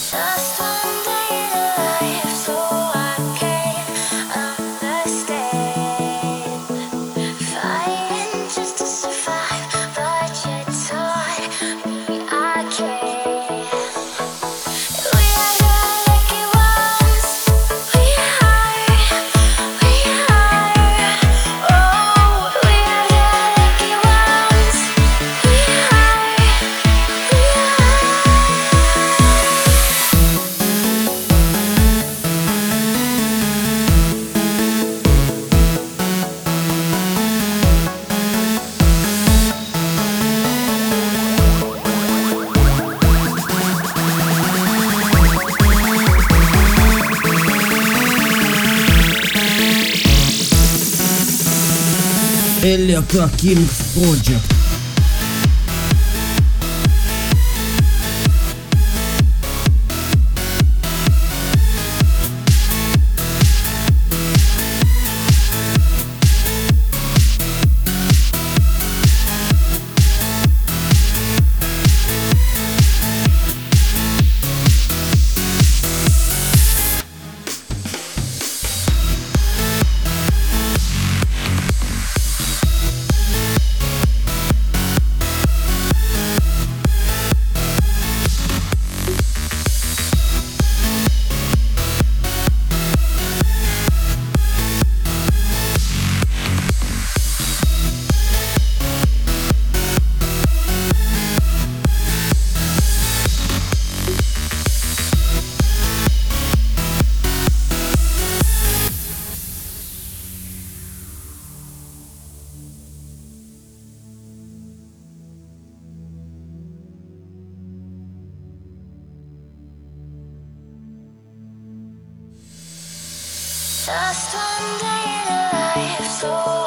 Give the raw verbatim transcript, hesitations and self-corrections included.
Just one day in life, so I can understand. Fighting just to survive, but you taught me I can. We are the lucky ones. We are, we are. Oh, we are the lucky ones. We are, we Electra Kings Project. Just one day in life, so